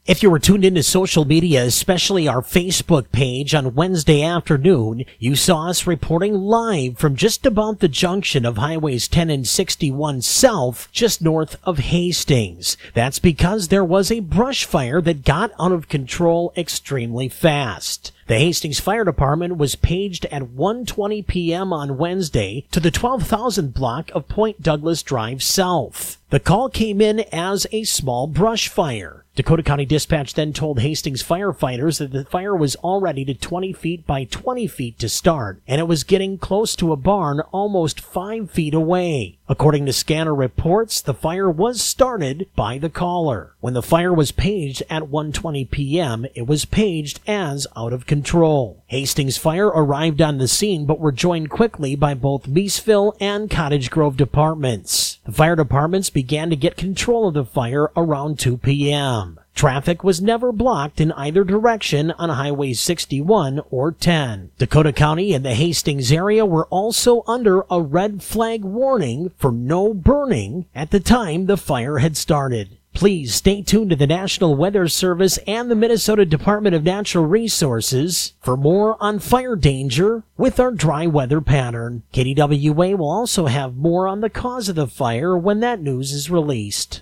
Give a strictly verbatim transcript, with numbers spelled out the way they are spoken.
If you were tuned into social media, especially our Facebook page on Wednesday afternoon, you saw us reporting live from just about the junction of Highways ten and sixty-one South, just north of Hastings. That's because there was a brush fire that got out of control extremely fast. The Hastings Fire Department was paged at one twenty p.m. on Wednesday to the twelve thousand block of Point Douglas Drive South. The call came in as a small brush fire. Dakota County Dispatch then told Hastings firefighters that the fire was already to twenty feet by twenty feet to start, and it was getting close to a barn almost five feet away. According to scanner reports, the fire was started by the caller. When the fire was paged at one twenty p.m., it was paged as out of control. Hastings Fire arrived on the scene but were joined quickly by both Meesville and Cottage Grove departments. The fire departments began to get control of the fire around two p.m. Traffic was never blocked in either direction on Highway sixty-one or ten. Dakota County and the Hastings area were also under a red flag warning for no burning at the time the fire had started. Please stay tuned to the National Weather Service and the Minnesota Department of Natural Resources for more on fire danger with our dry weather pattern. K D W A will also have more on the cause of the fire when that news is released.